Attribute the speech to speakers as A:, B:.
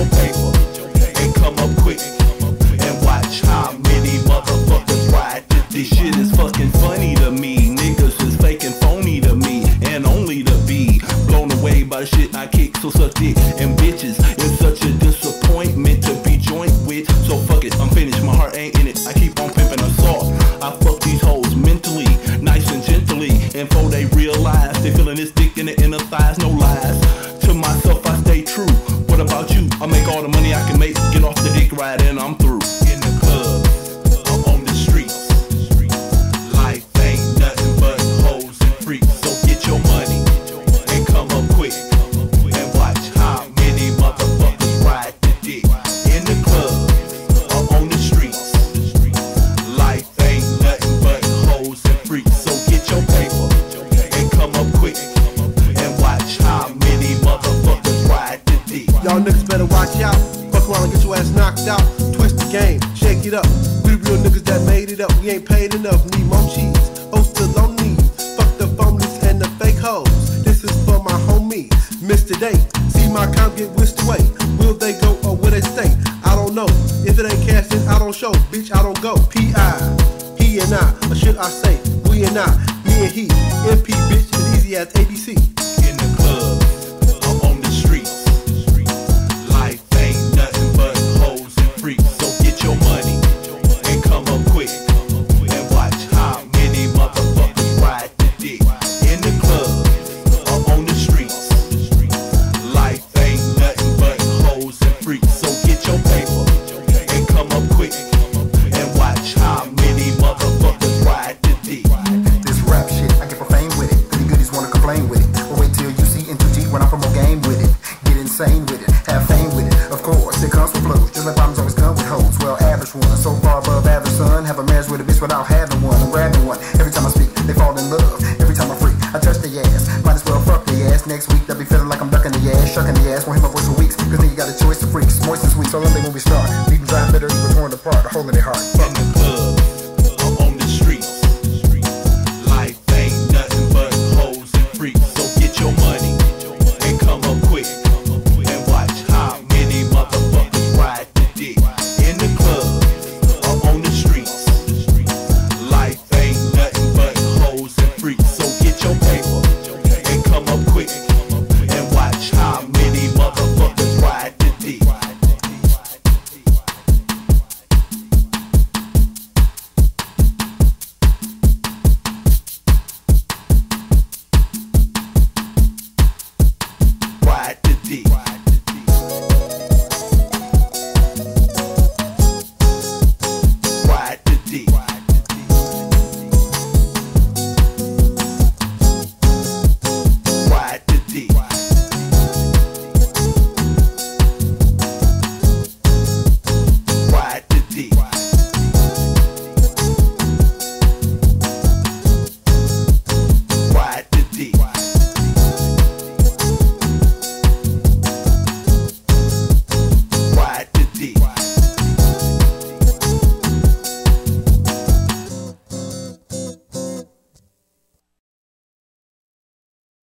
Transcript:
A: paper and come up quick and watch how many motherfuckers ride. This shit is fucking funny to me. Niggas is fake and phony to me, and only to be blown away by the shit I kick. So suck dick and bitches. It's such a disappointment to be joined with. So fuck it, I'm finished. My heart ain't in it. I keep on pimping a sauce. I fuck these hoes mentally, nice and gently, and before they realize they feeling this dick in the inner thighs. No lies. To myself I stay true. What about you? I make all the money I can make. Get off the dick ride and I'm through. In the club, I'm on the streets. Life ain't nothing but hoes and freaks. So get your money and come up quick and watch how many motherfuckers ride the dick. In the club, I'm on the streets. Life ain't nothing but hoes and freaks. So get your paper and come up quick and watch how many motherfuckers ride the dick.
B: Y'all niggas better watch out. Fuck around and get your ass knocked out. Twist the game, shake it up. We the real niggas that made it up. We ain't paid enough, need more cheese. Hoes still on knees. Fuck the phonies and the fake hoes. This is for my homies. Missed today. See my comp get whisked away. Will they go or will they stay? I don't know. If it ain't cash, then I don't show. Bitch, I don't go. P.I. He and I. Or should I say, we and I. Me and he. MP, bitch, as easy as ABC.
A: In the club, I'm on the streets. Life ain't nothing but hoes and freaks. So get your money and come up quick and watch how many motherfuckers ride the dick. In the club, I'm on the streets. Life ain't nothing but hoes and freaks. So get your paper and come up quick and watch how many motherfuckers ride the dick.
C: This rap shit, I get profane with it. Goody goodies wanna complain with it. But wait till you see N2G when I promote game with it. Get insane with it, have fame with it. Of course, it comes with flows, just like problems always come with hoes. Well, average one, so far above average, son. Have a marriage with a bitch without having one. I'm grabbing one. Every time I speak, they fall in love. Every time I freak, I touch their ass. Might as well fuck their ass. Next week, they'll be feeling like I'm ducking the ass, shucking the ass. Won't hear my voice for weeks, cause then you got a choice of freaks. Moist and sweet, so long they when we start. Leave them dry bitter, even torn apart, a hole in their heart.
A: In the club,